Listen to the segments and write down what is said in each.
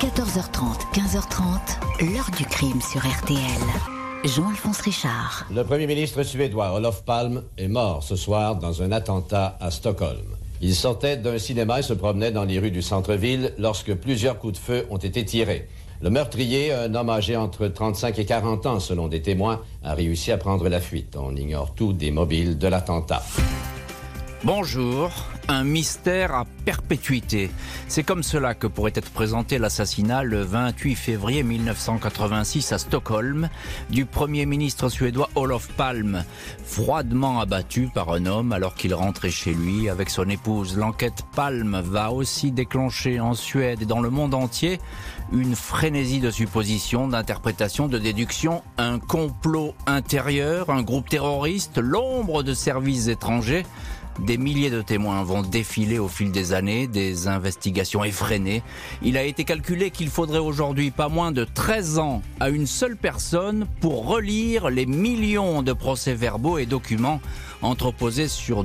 14h30, 15h30, l'heure du crime sur RTL. Jean-Alphonse Richard. Le premier ministre suédois Olof Palme est mort ce soir dans un attentat à Stockholm. Il sortait d'un cinéma et se promenait dans les rues du centre-ville lorsque plusieurs coups de feu ont été tirés. Le meurtrier, un homme âgé entre 35 et 40 ans selon des témoins, a réussi à prendre la fuite. On ignore tout des mobiles de l'attentat. Bonjour, un mystère à perpétuité. C'est comme cela que pourrait être présenté l'assassinat le 28 février 1986 à Stockholm du Premier ministre suédois Olof Palme, froidement abattu par un homme alors qu'il rentrait chez lui avec son épouse. L'enquête Palme va aussi déclencher en Suède et dans le monde entier une frénésie de suppositions, d'interprétations, de déductions, un complot intérieur, un groupe terroriste, l'ombre de services étrangers. Des milliers de témoins vont défiler au fil des années, des investigations effrénées. Il a été calculé qu'il faudrait aujourd'hui pas moins de 13 ans à une seule personne pour relire les millions de procès-verbaux et documents entreposés sur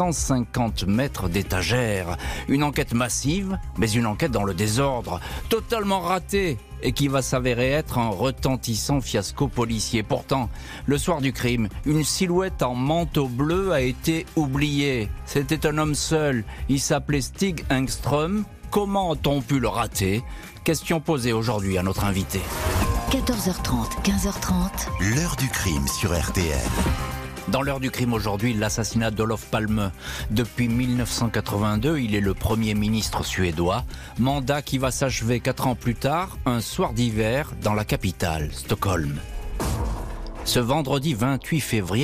250 mètres d'étagères. Une enquête massive, mais une enquête dans le désordre, totalement ratée, et qui va s'avérer être un retentissant fiasco policier. Pourtant, le soir du crime, une silhouette en manteau bleu a été oubliée. C'était un homme seul, il s'appelait Stig Engström. Comment a-t-on pu le rater? Question posée aujourd'hui à notre invité. 14h30, 15h30, l'heure du crime sur RTL. Dans l'heure du crime aujourd'hui, l'assassinat d'Olof Palme. Depuis 1982, il est le Premier ministre suédois. Mandat qui va s'achever 4 ans plus tard, un soir d'hiver, dans la capitale, Stockholm. Ce vendredi 28 février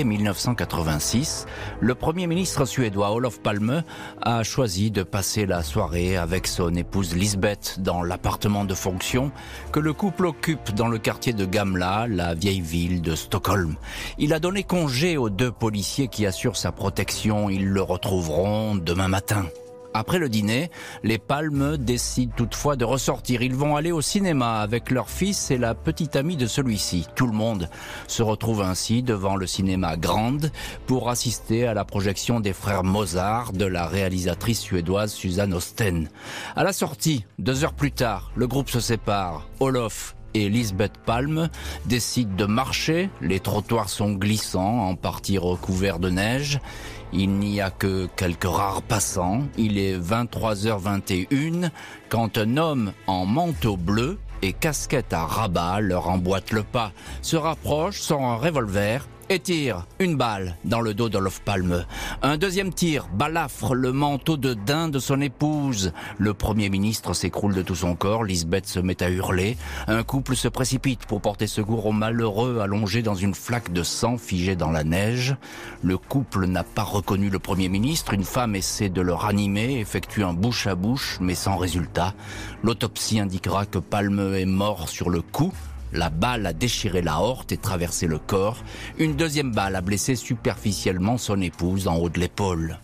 1986, le Premier ministre suédois Olof Palme a choisi de passer la soirée avec son épouse Lisbeth dans l'appartement de fonction que le couple occupe dans le quartier de Gamla, la vieille ville de Stockholm. Il a donné congé aux 2 policiers qui assurent sa protection. Ils le retrouveront demain matin. Après le dîner, les Palmes décident toutefois de ressortir. Ils vont aller au cinéma avec leur fils et la petite amie de celui-ci. Tout le monde se retrouve ainsi devant le cinéma Grand pour assister à la projection des frères Mozart de la réalisatrice suédoise Susanne Osten. À la sortie, 2 heures plus tard, le groupe se sépare. Olof et Lisbeth Palme décident de marcher. Les trottoirs sont glissants, en partie recouverts de neige. Il n'y a que quelques rares passants. Il est 23h21 quand un homme en manteau bleu et casquette à rabat leur emboîte le pas, se rapproche, sort un revolver et tire une balle dans le dos d'Olof Palme. Un deuxième tir balafre le manteau de daim de son épouse. Le Premier ministre s'écroule de tout son corps, Lisbeth se met à hurler. Un couple se précipite pour porter secours au malheureux allongé dans une flaque de sang figé dans la neige. Le couple n'a pas reconnu le Premier ministre. Une femme essaie de le ranimer, effectue un bouche à bouche, mais sans résultat. L'autopsie indiquera que Palme est mort sur le coup. La balle a déchiré l'aorte et traversé le corps. Une deuxième balle a blessé superficiellement son épouse en haut de l'épaule.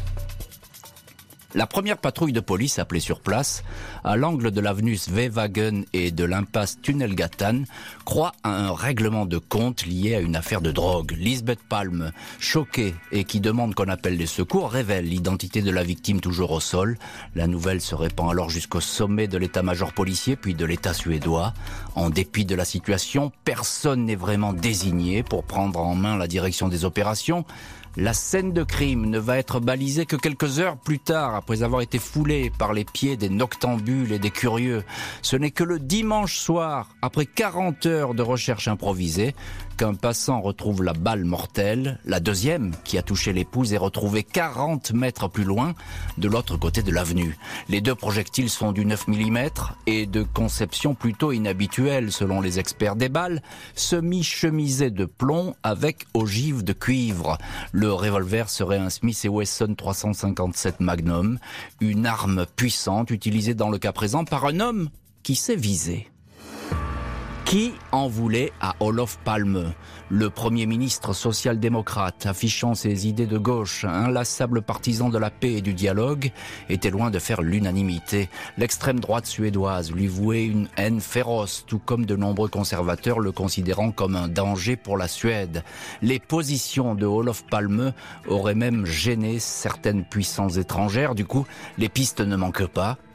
La première patrouille de police appelée sur place, à l'angle de l'avenue Sveavägen et de l'impasse Tunnelgatan, croit à un règlement de compte lié à une affaire de drogue. Lisbeth Palme, choquée et qui demande qu'on appelle les secours, révèle l'identité de la victime toujours au sol. La nouvelle se répand alors jusqu'au sommet de l'état-major policier puis de l'état suédois. En dépit de la situation, personne n'est vraiment désigné pour prendre en main la direction des opérations. La scène de crime ne va être balisée que quelques heures plus tard, après avoir été foulée par les pieds des noctambules et des curieux. Ce n'est que le dimanche soir, après 40 heures de recherche improvisée, qu'un passant retrouve la balle mortelle. La deuxième, qui a touché l'épouse, est retrouvée 40 mètres plus loin, de l'autre côté de l'avenue. Les 2 projectiles sont du 9 mm et de conception plutôt inhabituelle selon les experts. Des balles semi-chemisées de plomb avec ogive de cuivre. Le revolver serait un Smith & Wesson 357 Magnum, une arme puissante utilisée dans le cas présent par un homme qui sait viser. Qui en voulait à Olof Palme, le Premier ministre social-démocrate, affichant ses idées de gauche, inlassable partisan de la paix et du dialogue, était loin de faire l'unanimité. L'extrême droite suédoise lui vouait une haine féroce, tout comme de nombreux conservateurs le considérant comme un danger pour la Suède. Les positions de Olof Palme auraient même gêné certaines puissances étrangères. Du coup, les pistes ne manquent pas.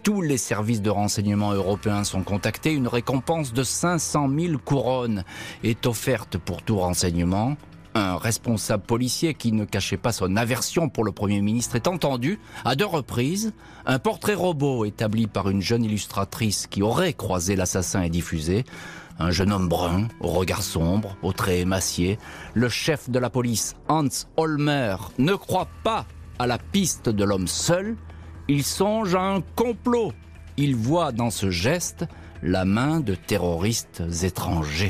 Tous les services de renseignement européens sont contactés. Une récompense de 500 000 couronnes est offerte pour tout renseignement. Un responsable policier qui ne cachait pas son aversion pour le Premier ministre est entendu à 2 reprises. Un portrait robot établi par une jeune illustratrice qui aurait croisé l'assassin est diffusé. Un jeune homme brun, au regard sombre, aux traits émaciés. Le chef de la police, Hans Olmer, ne croit pas à la piste de l'homme seul. Il songe à un complot. Il voit dans ce geste la main de terroristes étrangers.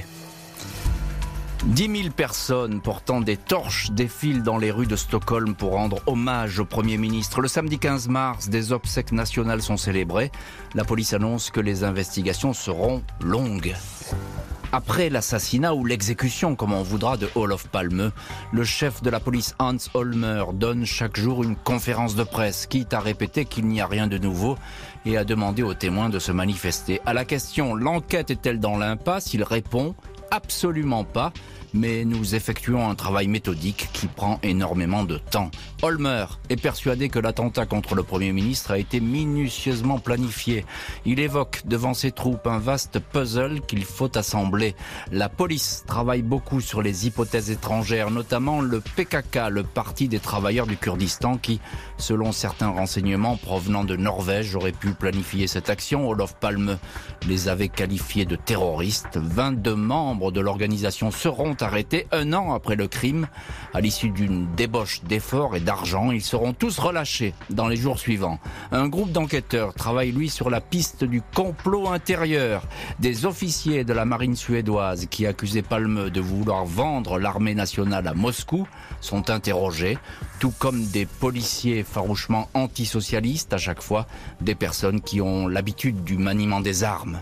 10 000 personnes portant des torches défilent dans les rues de Stockholm pour rendre hommage au Premier ministre. Le samedi 15 mars, des obsèques nationales sont célébrées. La police annonce que les investigations seront longues. Après l'assassinat ou l'exécution, comme on voudra, de Olof Palme, le chef de la police Hans Olmer donne chaque jour une conférence de presse, quitte à répéter qu'il n'y a rien de nouveau et à demander aux témoins de se manifester. À la question « L'enquête est-elle dans l'impasse ?», il répond « Absolument pas ». Mais nous effectuons un travail méthodique qui prend énormément de temps. Olmer est persuadé que l'attentat contre le Premier ministre a été minutieusement planifié. Il évoque devant ses troupes un vaste puzzle qu'il faut assembler. La police travaille beaucoup sur les hypothèses étrangères, notamment le PKK, le Parti des travailleurs du Kurdistan, qui, selon certains renseignements provenant de Norvège, aurait pu planifier cette action. Olof Palme les avait qualifiés de terroristes. 22 membres de l'organisation seront arrêtés 1 an après le crime. À l'issue d'une débauche d'efforts et d'argent, ils seront tous relâchés dans les jours suivants. Un groupe d'enquêteurs travaille, lui, sur la piste du complot intérieur. Des officiers de la marine suédoise qui accusaient Palme de vouloir vendre l'armée nationale à Moscou sont interrogés, tout comme des policiers farouchement antisocialistes, à chaque fois des personnes qui ont l'habitude du maniement des armes.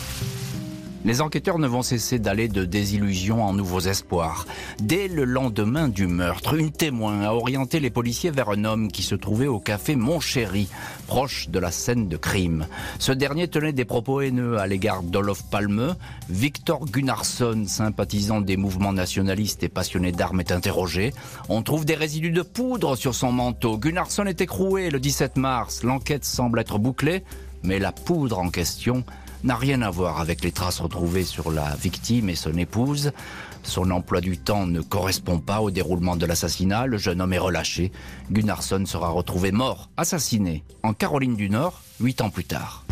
Les enquêteurs ne vont cesser d'aller de désillusion en nouveaux espoirs. Dès le lendemain du meurtre, une témoin a orienté les policiers vers un homme qui se trouvait au café Montchéry, proche de la scène de crime. Ce dernier tenait des propos haineux à l'égard d'Olof Palme. Victor Gunnarsson, sympathisant des mouvements nationalistes et passionné d'armes, est interrogé. On trouve des résidus de poudre sur son manteau. Gunnarsson est écroué le 17 mars. L'enquête semble être bouclée, mais la poudre en question n'a rien à voir avec les traces retrouvées sur la victime et son épouse. Son emploi du temps ne correspond pas au déroulement de l'assassinat. Le jeune homme est relâché. Gunnarsson sera retrouvé mort, assassiné, en Caroline du Nord, 8 ans plus tard.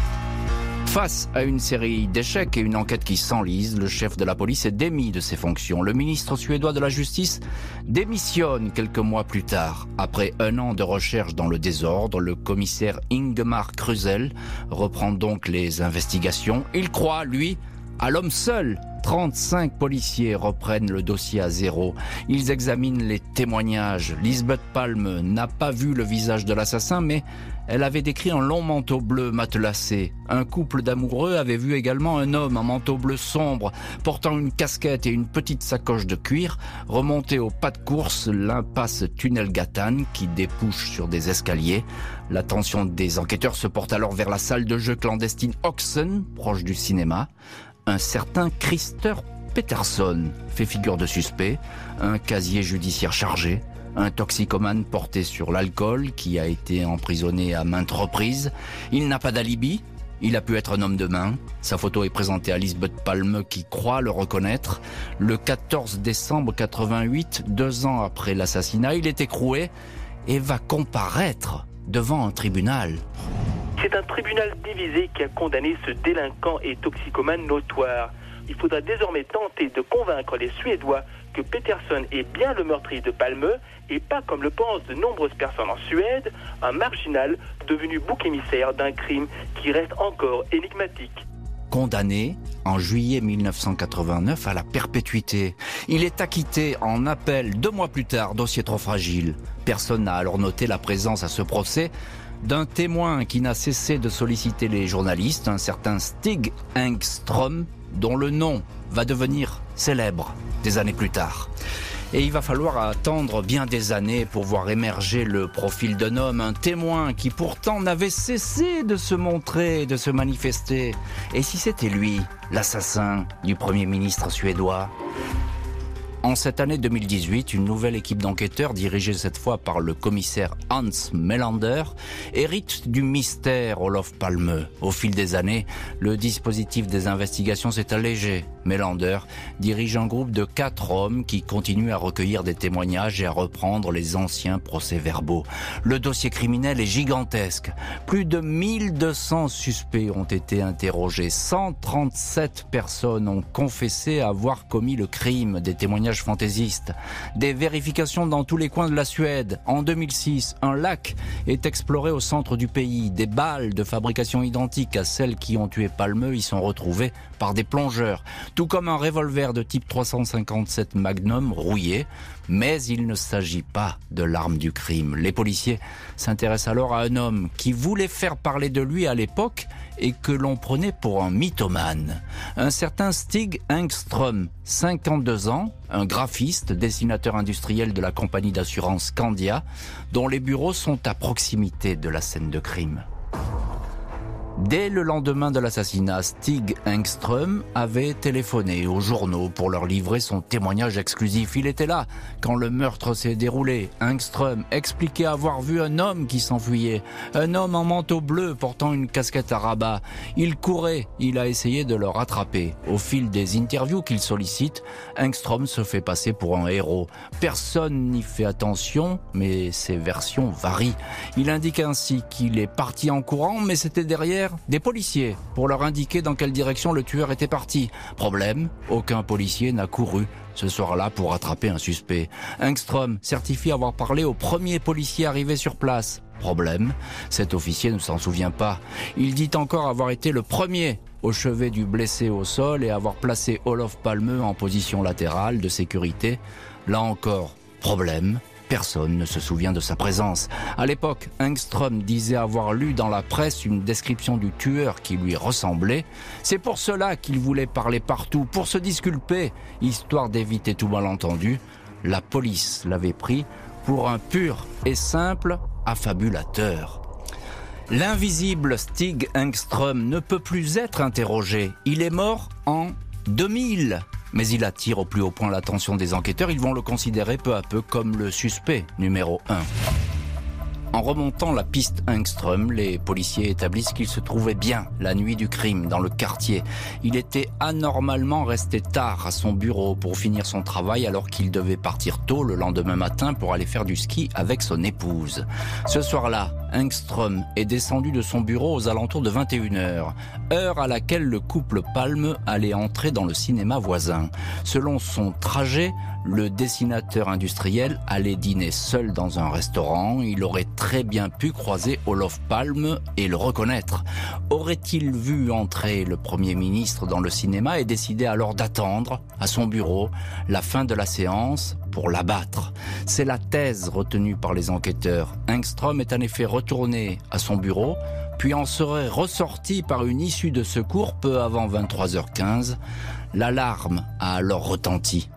Face à une série d'échecs et une enquête qui s'enlise, le chef de la police est démis de ses fonctions. Le ministre suédois de la Justice démissionne quelques mois plus tard. Après 1 an de recherche dans le désordre, le commissaire Ingemar Krusell reprend donc les investigations. Il croit, lui, à l'homme seul. 35 policiers reprennent le dossier à zéro. Ils examinent les témoignages. Lisbeth Palme n'a pas vu le visage de l'assassin, mais elle avait décrit un long manteau bleu matelassé. Un couple d'amoureux avait vu également un homme en manteau bleu sombre, portant une casquette et une petite sacoche de cuir, remonter au pas de course l'impasse Tunnelgatan qui débouche sur des escaliers. L'attention des enquêteurs se porte alors vers la salle de jeu clandestine Oxen, proche du cinéma. Un certain Christer Peterson fait figure de suspect, un casier judiciaire chargé, un toxicomane porté sur l'alcool qui a été emprisonné à maintes reprises. Il n'a pas d'alibi, il a pu être un homme de main. Sa photo est présentée à Lisbeth Palme qui croit le reconnaître. Le 14 décembre 88, 2 ans après l'assassinat, il est écroué et va comparaître devant un tribunal. C'est un tribunal divisé qui a condamné ce délinquant et toxicomane notoire. Il faudra désormais tenter de convaincre les Suédois que Peterson est bien le meurtrier de Palme et pas, comme le pensent de nombreuses personnes en Suède, un marginal devenu bouc émissaire d'un crime qui reste encore énigmatique. Condamné en juillet 1989 à la perpétuité. Il est acquitté en appel 2 mois plus tard, dossier trop fragile. Personne n'a alors noté la présence à ce procès d'un témoin qui n'a cessé de solliciter les journalistes, un certain Stig Engström, dont le nom va devenir célèbre des années plus tard. Et il va falloir attendre bien des années pour voir émerger le profil d'un homme, un témoin qui pourtant n'avait cessé de se montrer, de se manifester. Et si c'était lui, l'assassin du Premier ministre suédois ? En cette année 2018, une nouvelle équipe d'enquêteurs, dirigée cette fois par le commissaire Hans Melander, hérite du mystère Olof Palme. Au fil des années, le dispositif des investigations s'est allégé. Melander dirige un groupe de 4 hommes qui continuent à recueillir des témoignages et à reprendre les anciens procès-verbaux. Le dossier criminel est gigantesque. Plus de 1200 suspects ont été interrogés. 137 personnes ont confessé avoir commis le crime. Des témoignages fantaisistes. Des vérifications dans tous les coins de la Suède. En 2006, un lac est exploré au centre du pays. Des balles de fabrication identiques à celles qui ont tué Palme y sont retrouvées par des plongeurs. Tout comme un revolver de type 357 Magnum rouillé. Mais il ne s'agit pas de l'arme du crime. Les policiers s'intéressent alors à un homme qui voulait faire parler de lui à l'époque et que l'on prenait pour un mythomane. Un certain Stig Engström, 52 ans, un graphiste, dessinateur industriel de la compagnie d'assurance Skandia, dont les bureaux sont à proximité de la scène de crime. Dès le lendemain de l'assassinat, Stig Engström avait téléphoné aux journaux pour leur livrer son témoignage exclusif. Il était là quand le meurtre s'est déroulé. Engström expliquait avoir vu un homme qui s'enfuyait, un homme en manteau bleu portant une casquette à rabat. Il courait, il a essayé de le rattraper. Au fil des interviews qu'il sollicite, Engström se fait passer pour un héros. Personne n'y fait attention, mais ses versions varient. Il indique ainsi qu'il est parti en courant, mais c'était derrière des policiers pour leur indiquer dans quelle direction le tueur était parti. Problème, aucun policier n'a couru ce soir-là pour attraper un suspect. Engström certifie avoir parlé au premier policier arrivé sur place. Problème, cet officier ne s'en souvient pas. Il dit encore avoir été le premier au chevet du blessé au sol et avoir placé Olof Palme en position latérale de sécurité. Là encore, problème. Personne ne se souvient de sa présence. À l'époque, Engström disait avoir lu dans la presse une description du tueur qui lui ressemblait. C'est pour cela qu'il voulait parler partout, pour se disculper, histoire d'éviter tout malentendu. La police l'avait pris pour un pur et simple affabulateur. L'invisible Stig Engström ne peut plus être interrogé. Il est mort en 2000. Mais il attire au plus haut point l'attention des enquêteurs. Ils vont le considérer peu à peu comme le suspect numéro 1. En remontant la piste Engström, les policiers établissent qu'il se trouvait bien la nuit du crime dans le quartier. Il était anormalement resté tard à son bureau pour finir son travail alors qu'il devait partir tôt le lendemain matin pour aller faire du ski avec son épouse. Ce soir-là, Engström est descendu de son bureau aux alentours de 21h, heure à laquelle le couple Palme allait entrer dans le cinéma voisin. Selon son trajet, le dessinateur industriel allait dîner seul dans un restaurant. Il aurait très bien pu croiser Olof Palme et le reconnaître. Aurait-il vu entrer le Premier ministre dans le cinéma et décidé alors d'attendre, à son bureau, la fin de la séance pour l'abattre? C'est la thèse retenue par les enquêteurs. Engström est en effet retourné à son bureau, puis en serait ressorti par une issue de secours peu avant 23h15. L'alarme a alors retenti.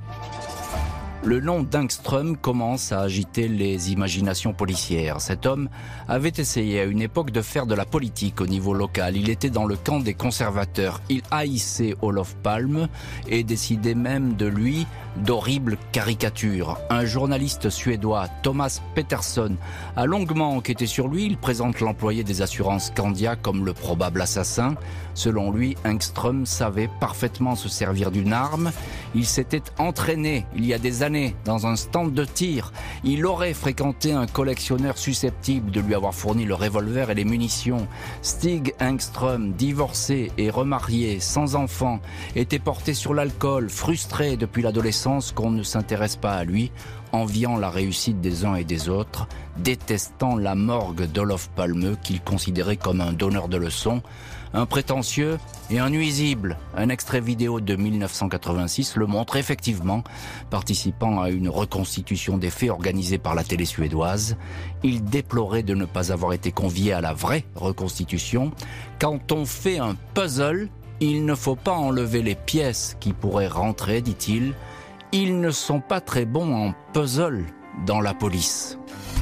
Le nom d'Engström commence à agiter les imaginations policières. Cet homme avait essayé à une époque de faire de la politique au niveau local. Il était dans le camp des conservateurs. Il haïssait Olof Palme et décidait même de lui d'horribles caricatures. Un journaliste suédois, Thomas Peterson, a longuement enquêté sur lui. Il présente l'employé des assurances Skandia comme le probable assassin. Selon lui, Engström savait parfaitement se servir d'une arme. Il s'était entraîné il y a des années dans un stand de tir. Il aurait fréquenté un collectionneur susceptible de lui avoir fourni le revolver et les munitions. Stig Engström, divorcé et remarié, sans enfant, était porté sur l'alcool, frustré depuis l'adolescence qu'on ne s'intéresse pas à lui, enviant la réussite des uns et des autres, détestant la morgue d'Olof Palme qu'il considérait comme un donneur de leçons, un prétentieux et un nuisible. Un extrait vidéo de 1986 le montre effectivement, participant à une reconstitution des faits organisée par la télé suédoise. Il déplorait de ne pas avoir été convié à la vraie reconstitution. Quand on fait un puzzle, il ne faut pas enlever les pièces qui pourraient rentrer, dit-il. Ils ne sont pas très bons en puzzle dans la police.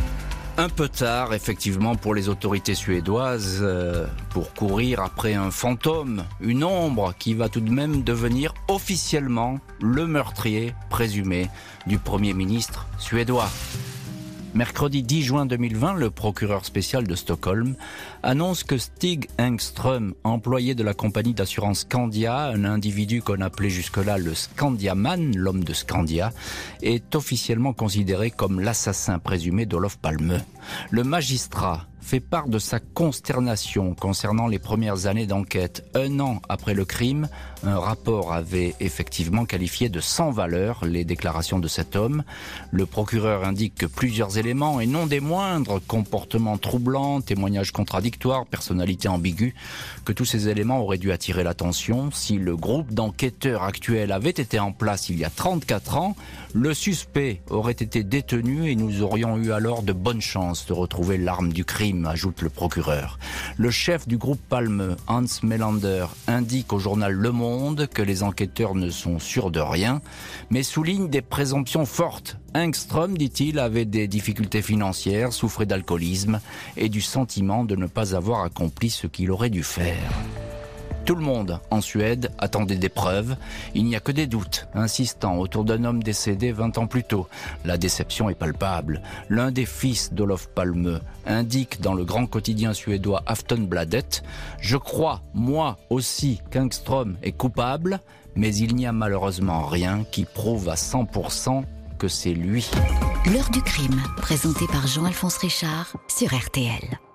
Un peu tard, effectivement, pour les autorités suédoises, pour courir après un fantôme, une ombre qui va tout de même devenir officiellement le meurtrier présumé du Premier ministre suédois. Mercredi 10 juin 2020, le procureur spécial de Stockholm annonce que Stig Engström, employé de la compagnie d'assurance Skandia, un individu qu'on appelait jusque-là le Skandiaman, l'homme de Skandia, est officiellement considéré comme l'assassin présumé d'Olof Palme. Le magistrat fait part de sa consternation concernant les premières années d'enquête. 1 an après le crime, un rapport avait effectivement qualifié de sans valeur les déclarations de cet homme. Le procureur indique que plusieurs éléments, et non des moindres, comportements troublants, témoignages contradictoires, personnalité ambiguë, que tous ces éléments auraient dû attirer l'attention. Si le groupe d'enquêteurs actuel avait été en place il y a 34 ans, le suspect aurait été détenu et nous aurions eu alors de bonnes chances de retrouver l'arme du crime, ajoute le procureur. Le chef du groupe Palme, Hans Melander, indique au journal Le Monde que les enquêteurs ne sont sûrs de rien, mais souligne des présomptions fortes. Engström, dit-il, avait des difficultés financières, souffrait d'alcoolisme et du sentiment de ne pas avoir accompli ce qu'il aurait dû faire. Tout le monde en Suède attendait des preuves. Il n'y a que des doutes insistants autour d'un homme décédé 20 ans plus tôt. La déception est palpable. L'un des fils d'Olof Palme indique dans le grand quotidien suédois Aftonbladet « Je crois, moi aussi, qu'Engström est coupable, mais il n'y a malheureusement rien qui prouve à 100% que c'est lui. » L'heure du crime, présenté par Jean-Alphonse Richard sur RTL.